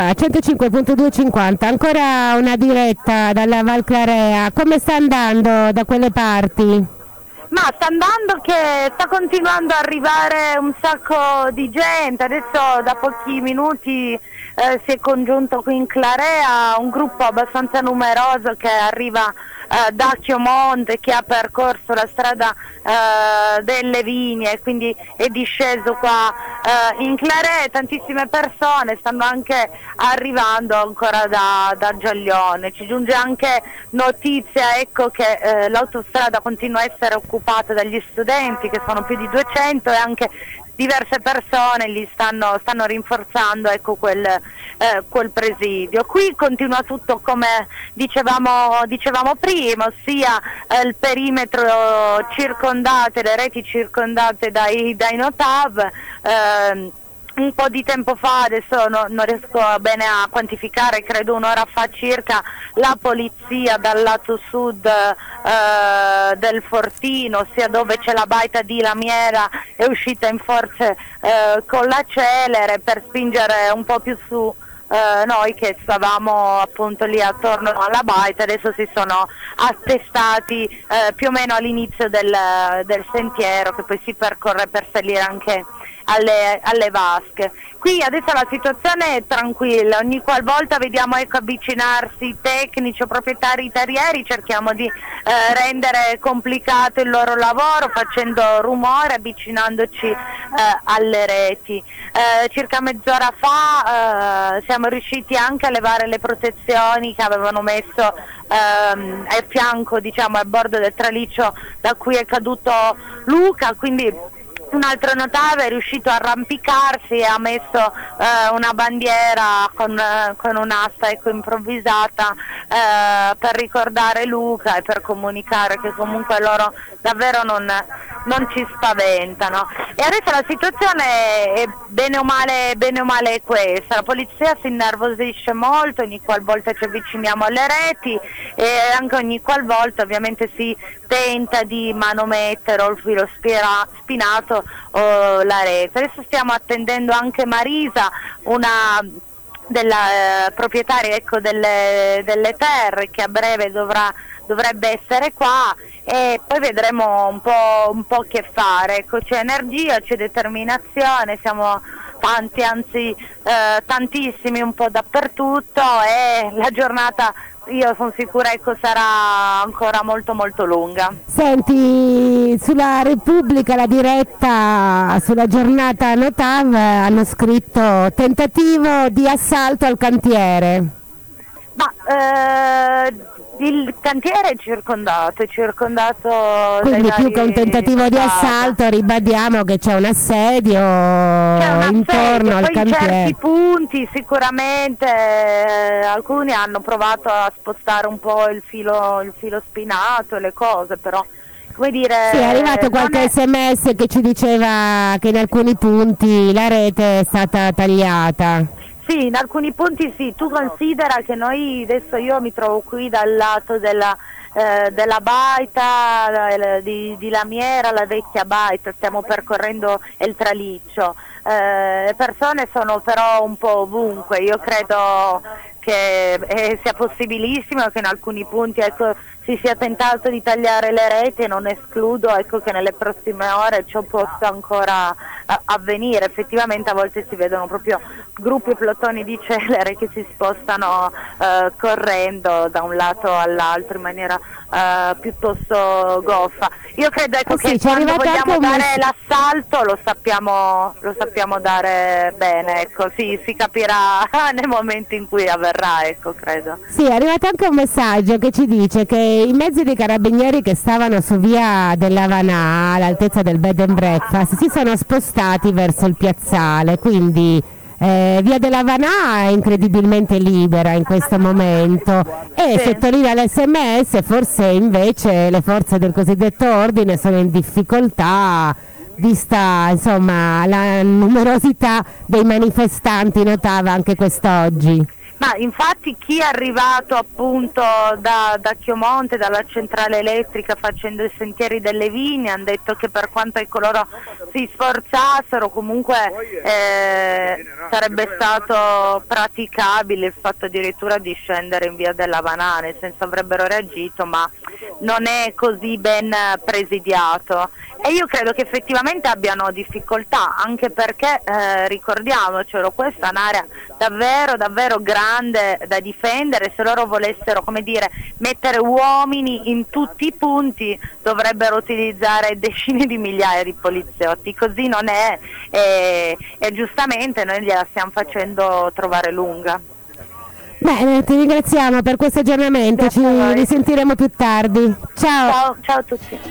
A 105.250, ancora una diretta dalla Val Clarea, come sta andando da quelle parti? Ma sta andando che sta continuando ad arrivare un sacco di gente, adesso da pochi minuti si è congiunto qui in Clarea un gruppo abbastanza numeroso che arriva da Chiomonte, che ha percorso la strada delle Vigne e quindi è disceso qua in Clarea. Tantissime persone stanno anche arrivando ancora da Giaglione. Ci giunge anche notizia, ecco, che l'autostrada continua a essere occupata dagli studenti, che sono più di 200, e anche diverse persone li stanno rinforzando, ecco, quel presidio. Qui continua tutto come dicevamo prima, ossia il perimetro circondate, le reti circondate dai Notav. Un po' di tempo fa, adesso non riesco bene a quantificare, credo un'ora fa circa, la polizia dal lato sud del Fortino, ossia dove c'è la baita di Lamiera, è uscita in forze con la celere per spingere un po' più su noi che stavamo appunto lì attorno alla baita. Adesso si sono attestati più o meno all'inizio del sentiero che poi si percorre per salire anche alle vasche. Qui adesso la situazione è tranquilla, ogni qualvolta vediamo, ecco, avvicinarsi tecnici o proprietari terrieri, cerchiamo di rendere complicato il loro lavoro facendo rumore, avvicinandoci alle reti. Circa mezz'ora fa siamo riusciti anche a levare le protezioni che avevano messo a fianco, diciamo, a bordo del traliccio da cui è caduto Luca, quindi un altro notave è riuscito a arrampicarsi e ha messo una bandiera con un'asta, ecco, improvvisata per ricordare Luca e per comunicare che comunque loro davvero non ci spaventano. E adesso la situazione è bene o male è questa: la polizia si innervosisce molto ogni qualvolta ci avviciniamo alle reti e anche ogni qualvolta ovviamente si tenta di manomettere o il filo spinato o la rete. Adesso stiamo attendendo anche Marisa, una della proprietaria, ecco, delle terre, che a breve dovrebbe essere qua, e poi vedremo un po' che fare. Ecco, c'è energia, c'è determinazione, siamo tanti, anzi tantissimi un po' dappertutto, e la giornata, io sono sicura, ecco, sarà ancora molto molto lunga. Senti, sulla Repubblica, la diretta sulla giornata Notav, hanno scritto tentativo di assalto al cantiere. Ma il cantiere è circondato quindi più che un tentativo di assalto, ribadiamo che c'è un assedio intorno al cantiere. In certi punti sicuramente alcuni hanno provato a spostare un po' il filo spinato e le cose, però come dire, sì, è arrivato qualche sms che ci diceva che in alcuni punti la rete è stata tagliata. Sì, in alcuni punti sì. Tu considera che noi adesso, io mi trovo qui dal lato della baita di Lamiera, la vecchia baita, stiamo percorrendo il traliccio. Le persone sono però un po' ovunque. Io credo che sia possibilissimo che in alcuni punti, ecco, si sia tentato di tagliare le reti, e non escludo, ecco, che nelle prossime ore ciò possa ancora avvenire. Effettivamente a volte si vedono proprio gruppi e plotoni di celere che si spostano correndo da un lato all'altro in maniera piuttosto goffa. Io credo, ecco, che quando vogliamo dare l'assalto lo sappiamo dare bene, ecco, sì, si capirà nel momento in cui avverrà, ecco, credo. Sì, è arrivato anche un messaggio che ci dice che i mezzi dei carabinieri che stavano su via della Vanà, all'altezza del bed and breakfast, si sono spostati verso il piazzale, quindi via della Vanà è incredibilmente libera in questo momento, e sì, sottolinea l'SMS, forse invece le forze del cosiddetto ordine sono in difficoltà, vista, insomma, la numerosità dei manifestanti, notava anche quest'oggi. Ma infatti chi è arrivato appunto da Chiomonte, dalla centrale elettrica facendo i sentieri delle Vigne, hanno detto che per quanto loro si sforzassero comunque sarebbe stato praticabile il fatto addirittura di scendere in via della Vanà, nel senso avrebbero reagito, ma non è così ben presidiato. E io credo che effettivamente abbiano difficoltà, anche perché ricordiamocelo, questa è un'area davvero davvero grande da difendere. Se loro volessero, come dire, mettere uomini in tutti i punti dovrebbero utilizzare decine di migliaia di poliziotti, così non è, e giustamente noi gliela stiamo facendo trovare lunga. Bene, ti ringraziamo per questo aggiornamento, ci risentiremo più tardi. Ciao. Ciao a tutti.